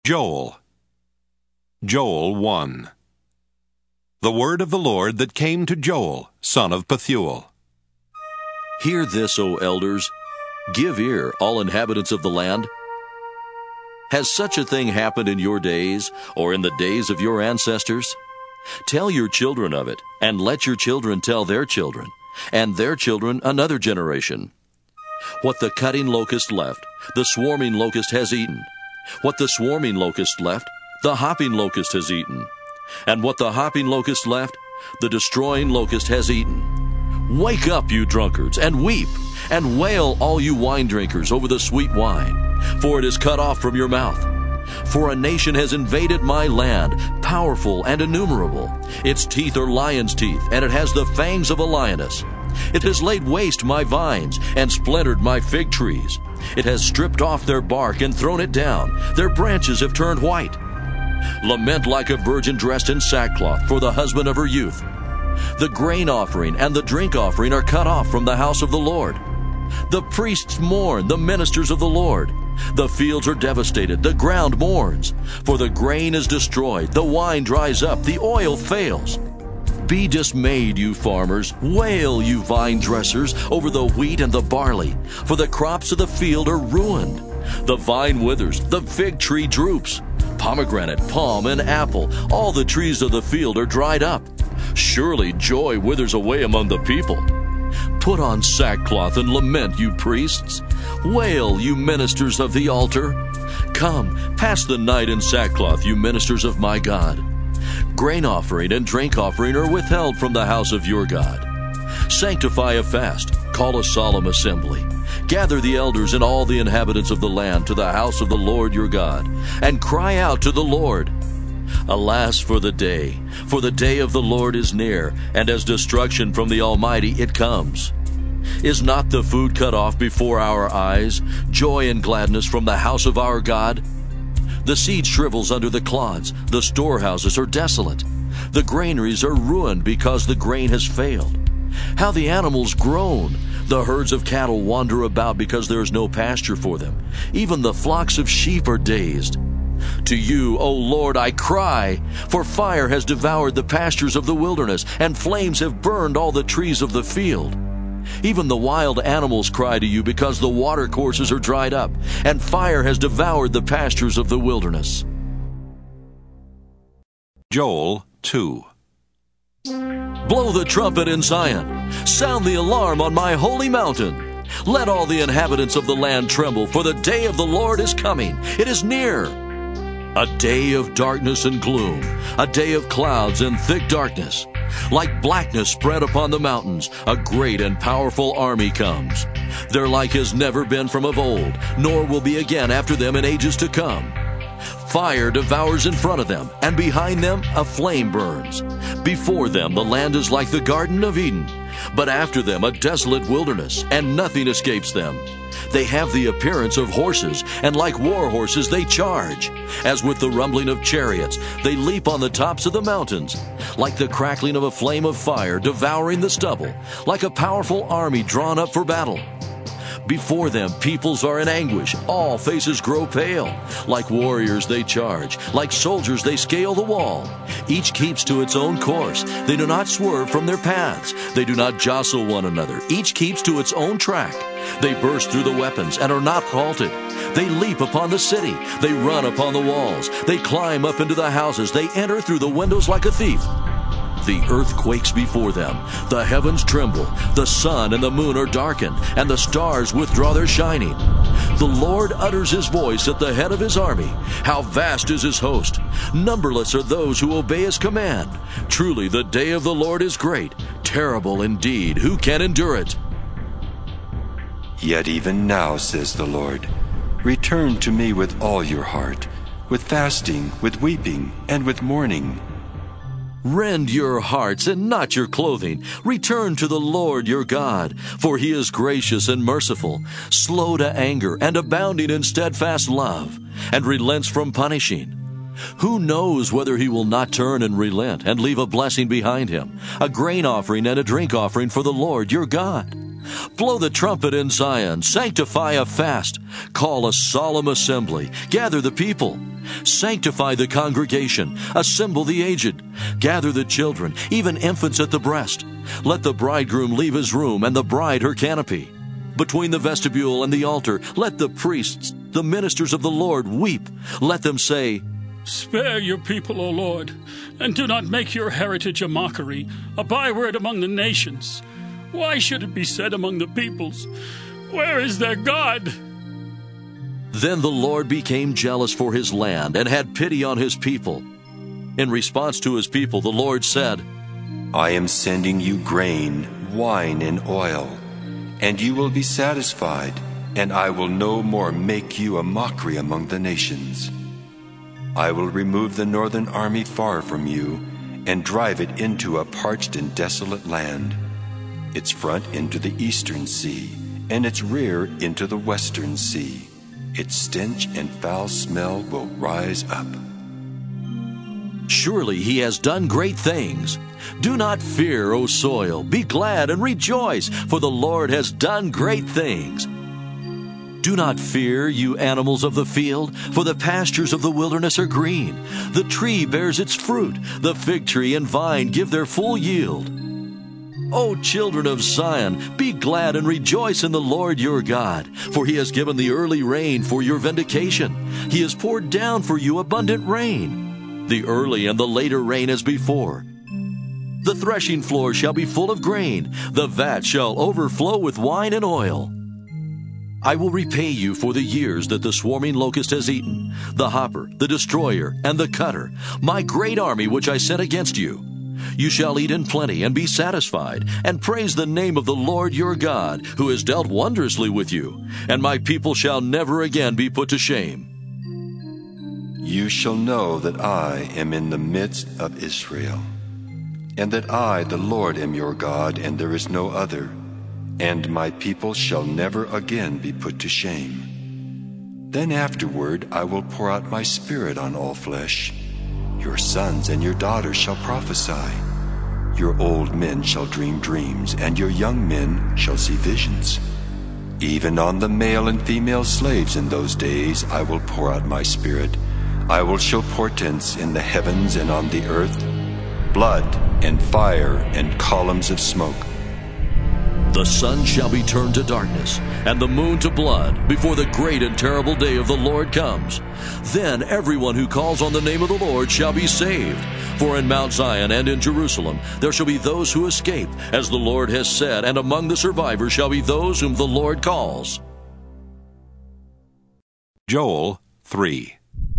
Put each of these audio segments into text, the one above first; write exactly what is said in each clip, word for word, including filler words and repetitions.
Joel. Joel one. The word of the Lord that came to Joel, son of Pethuel. Hear this, O elders. Give ear, all inhabitants of the land. Has such a thing happened in your days, or in the days of your ancestors? Tell your children of it, and let your children tell their children, and their children another generation. What the cutting locust left, the swarming locust has eaten. What the swarming locust left, the hopping locust has eaten. And what the hopping locust left, the destroying locust has eaten. Wake up, you drunkards, and weep, and wail, all you wine drinkers, over the sweet wine, for it is cut off from your mouth. For a nation has invaded my land, powerful and innumerable. Its teeth are lion's teeth, and it has the fangs of a lioness. It has laid waste my vines, and splintered my fig trees. It has stripped off their bark and thrown it down. Their branches have turned white. Lament like a virgin dressed in sackcloth for the husband of her youth. The grain offering and the drink offering are cut off from the house of the Lord. The priests mourn, the ministers of the Lord. The fields are devastated, the ground mourns. For the grain is destroyed, the wine dries up, the oil fails. Be dismayed, you farmers. Wail, you vine dressers, over the wheat and the barley. For the crops of the field are ruined. The vine withers, the fig tree droops. Pomegranate, palm, and apple, all the trees of the field are dried up. Surely joy withers away among the people. Put on sackcloth and lament, you priests. Wail, you ministers of the altar. Come, pass the night in sackcloth, you ministers of my God. Grain offering and drink offering are withheld from the house of your God. Sanctify a fast, call a solemn assembly. Gather the elders and all the inhabitants of the land to the house of the Lord your God, and cry out to the Lord. Alas for the day, for the day of the Lord is near, and as destruction from the Almighty it comes. Is not the food cut off before our eyes, joy and gladness from the house of our God? The seed shrivels under the clods, the storehouses are desolate. The granaries are ruined because the grain has failed. How the animals groan! The herds of cattle wander about because there is no pasture for them. Even the flocks of sheep are dazed. To you, O Lord, I cry, for fire has devoured the pastures of the wilderness, and flames have burned all the trees of the field. Even the wild animals cry to you because the watercourses are dried up, and fire has devoured the pastures of the wilderness. Joel two. Blow the trumpet in Zion. Sound the alarm on my holy mountain. Let all the inhabitants of the land tremble, for the day of the Lord is coming. It is near. A day of darkness and gloom, a day of clouds and thick darkness. Like blackness spread upon the mountains, a great and powerful army comes. Their like has never been from of old, nor will be again after them in ages to come. Fire devours in front of them, and behind them a flame burns. Before them the land is like the Garden of Eden, but after them a desolate wilderness, and nothing escapes them. They have the appearance of horses, and like war horses they charge. As with the rumbling of chariots, they leap on the tops of the mountains. Like the crackling of a flame of fire devouring the stubble, like a powerful army drawn up for battle. Before them peoples are in anguish, all faces grow pale. Like warriors they charge, like soldiers they scale the wall. Each keeps to its own course, they do not swerve from their paths. They do not jostle one another, each keeps to its own track. They burst through the weapons and are not halted. They leap upon the city, they run upon the walls. They climb up into the houses, they enter through the windows like a thief. The earth quakes before them, the heavens tremble, the sun and the moon are darkened, and the stars withdraw their shining. The Lord utters his voice at the head of his army. How vast is his host! Numberless are those who obey his command. Truly the day of the Lord is great, terrible indeed. Who can endure it? Yet even now, says the Lord, return to me with all your heart, with fasting, with weeping, and with mourning. Rend your hearts and not your clothing. Return to the Lord your God, for he is gracious and merciful, slow to anger and abounding in steadfast love, and relents from punishing. Who knows whether he will not turn and relent and leave a blessing behind him, a grain offering and a drink offering for the Lord your God? Blow the trumpet in Zion, sanctify a fast, call a solemn assembly, gather the people. Sanctify the congregation, assemble the aged, gather the children, even infants at the breast. Let the bridegroom leave his room and the bride her canopy. Between the vestibule and the altar, let the priests, the ministers of the Lord, weep. Let them say, Spare your people, O Lord, and do not make your heritage a mockery, a byword among the nations. Why should it be said among the peoples, Where is their God? Then the Lord became jealous for his land and had pity on his people. In response to his people, the Lord said, I am sending you grain, wine, and oil, and you will be satisfied, and I will no more make you a mockery among the nations. I will remove the northern army far from you and drive it into a parched and desolate land, its front into the eastern sea, and its rear into the western sea. Its stench and foul smell will rise up. Surely he has done great things. Do not fear, O soil. Be glad and rejoice, for the Lord has done great things. Do not fear, you animals of the field, for the pastures of the wilderness are green. The tree bears its fruit. The fig tree and vine give their full yield. O children of Zion, be glad and rejoice in the Lord your God, for he has given the early rain for your vindication. He has poured down for you abundant rain, the early and the later rain as before. The threshing floor shall be full of grain, the vat shall overflow with wine and oil. I will repay you for the years that the swarming locust has eaten, the hopper, the destroyer, and the cutter, my great army which I sent against you. You shall eat in plenty and be satisfied, and praise the name of the Lord your God, who has dealt wondrously with you, and my people shall never again be put to shame. You shall know that I am in the midst of Israel, and that I, the Lord, am your God, and there is no other, and my people shall never again be put to shame. Then afterward I will pour out my spirit on all flesh. Your sons and your daughters shall prophesy. Your old men shall dream dreams, and your young men shall see visions. Even on the male and female slaves in those days I will pour out my spirit. I will show portents in the heavens and on the earth, blood and fire and columns of smoke. The sun shall be turned to darkness, and the moon to blood, before the great and terrible day of the Lord comes. Then everyone who calls on the name of the Lord shall be saved. For in Mount Zion and in Jerusalem there shall be those who escape, as the Lord has said, and among the survivors shall be those whom the Lord calls. Joel three.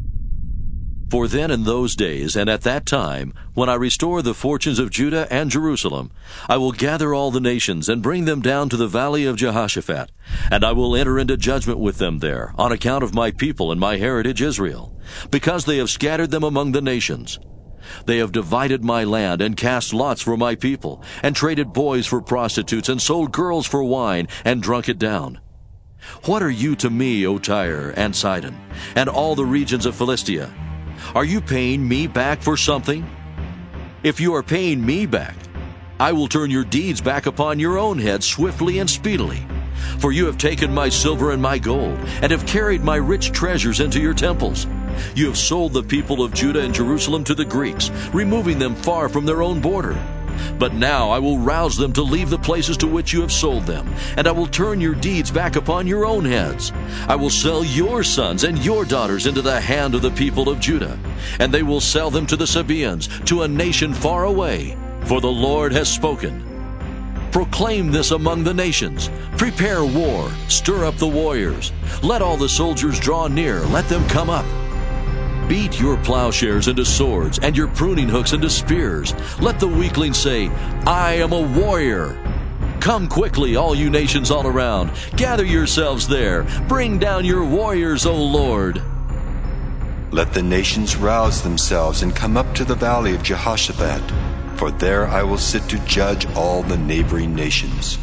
For then in those days and at that time, when I restore the fortunes of Judah and Jerusalem, I will gather all the nations and bring them down to the valley of Jehoshaphat, and I will enter into judgment with them there, on account of my people and my heritage Israel, because they have scattered them among the nations. They have divided my land and cast lots for my people, and traded boys for prostitutes, and sold girls for wine, and drunk it down. What are you to me, O Tyre and Sidon, and all the regions of Philistia? Are you paying me back for something? If you are paying me back, I will turn your deeds back upon your own head swiftly and speedily. For you have taken my silver and my gold, and have carried my rich treasures into your temples. You have sold the people of Judah and Jerusalem to the Greeks, removing them far from their own border. But now I will rouse them to leave the places to which you have sold them, and I will turn your deeds back upon your own heads. I will sell your sons and your daughters into the hand of the people of Judah, and they will sell them to the Sabaeans, to a nation far away. For the Lord has spoken. Proclaim this among the nations. Prepare war. Stir up the warriors. Let all the soldiers draw near. Let them come up. Beat your plowshares into swords, and your pruning hooks into spears. Let the weakling say, I am a warrior. Come quickly, all you nations all around. Gather yourselves there. Bring down your warriors, O Lord. Let the nations rouse themselves and come up to the valley of Jehoshaphat, for there I will sit to judge all the neighboring nations.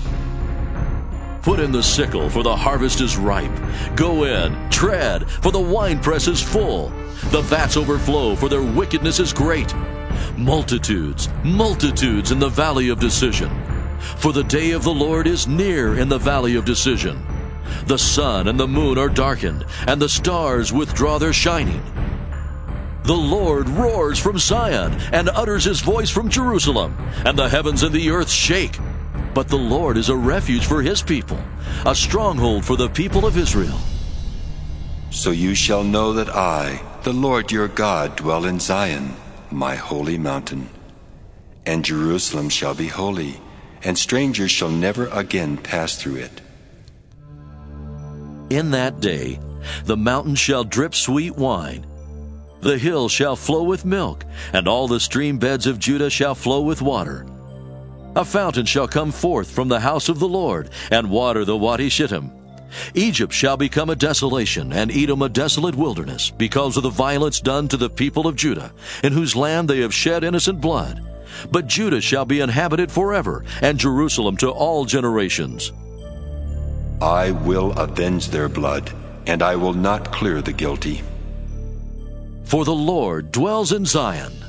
Put in the sickle, for the harvest is ripe. Go in, tread, for the winepress is full. The vats overflow, for their wickedness is great. Multitudes, multitudes in the valley of decision. For the day of the Lord is near in the valley of decision. The sun and the moon are darkened, and the stars withdraw their shining. The Lord roars from Zion and utters his voice from Jerusalem, and the heavens and the earth shake. But the Lord is a refuge for his people, a stronghold for the people of Israel. So you shall know that I, the Lord your God, dwell in Zion, my holy mountain. And Jerusalem shall be holy, and strangers shall never again pass through it. In that day the mountains shall drip sweet wine. The hills shall flow with milk, and all the stream beds of Judah shall flow with water. A fountain shall come forth from the house of the Lord, and water the Wadi Shittim. Egypt shall become a desolation, and Edom a desolate wilderness, because of the violence done to the people of Judah, in whose land they have shed innocent blood. But Judah shall be inhabited forever, and Jerusalem to all generations. I will avenge their blood, and I will not clear the guilty. For the Lord dwells in Zion.